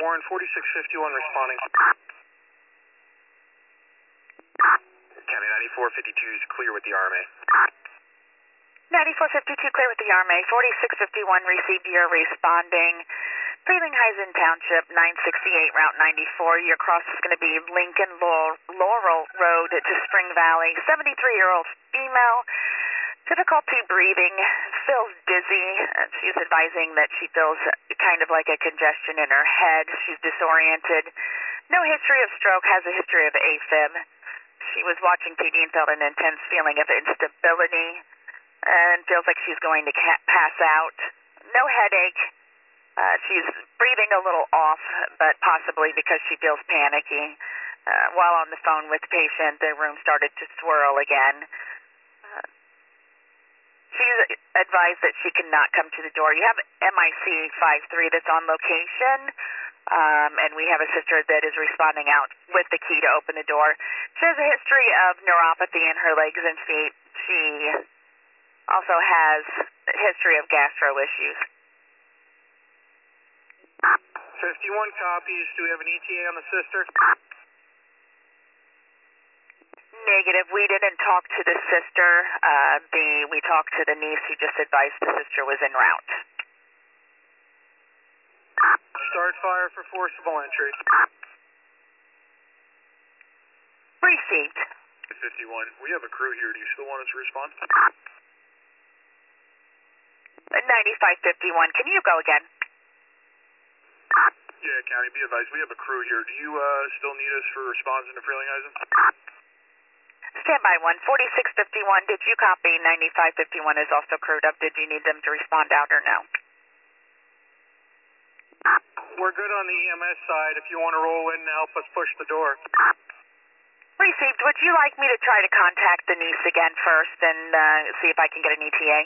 Warren, 4651 responding. County 9452 is clear with the RMA. 9452 clear with the RMA. 4651 received, you're responding. Frelinghuysen Township, 968, Route 94. Your cross is going to be Lincoln Laurel Road to Spring Valley. 73-year-old female, difficulty breathing, feels dizzy. She's advising that she feels kind of like a congestion in her head. She's disoriented. No history of stroke, has a history of AFib. She was watching TV and felt an intense feeling of instability and feels like she's going to pass out. No headache. She's breathing a little off, but possibly because she feels panicky. While on the phone with the patient, the room started to swirl again. She's advised that she cannot come to the door. You have MIC 53 that's on location, and we have a sister that is responding out with the key to open the door. She has a history of neuropathy in her legs and feet. She also has a history of gastro issues. 51 copies. Do we have an ETA on the sister? Negative. We didn't talk to the sister. We talked to the niece who just advised the sister was en route. Start fire for forcible entry. Received. 51, we have a crew here. Do you still want us to respond? 9551. Can you go again? Yeah, County, be advised, we have a crew here. Do you still need us for response into Frelinghuysen? Standby 1, 4651. Did you copy? 9551 is also crewed up. Did you need them to respond out or no? We're good on the EMS side if you want to roll in and help us push the door. Received. Would you like me to try to contact the niece again first and see if I can get an ETA?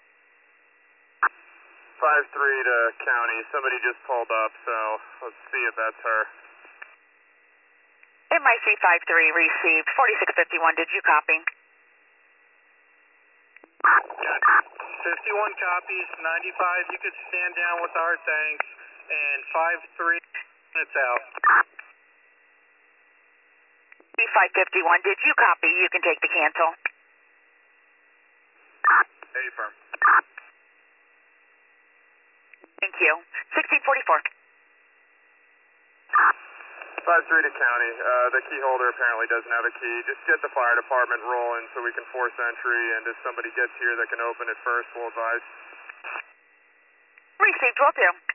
5-3 to County. Somebody just pulled up, so let's see if that's her. MIC 53 received. 4651. Did you copy? Got 51 copies. 95. You could stand down with our thanks. And 5-3 minutes out. 551. Did you copy? You can take the cancel. Affirm. Thank you. 1644. 5-3 to County. The key holder apparently doesn't have a key. Just get the fire department rolling so we can force entry, and if somebody gets here that can open it first, we'll advise. Received. Will do.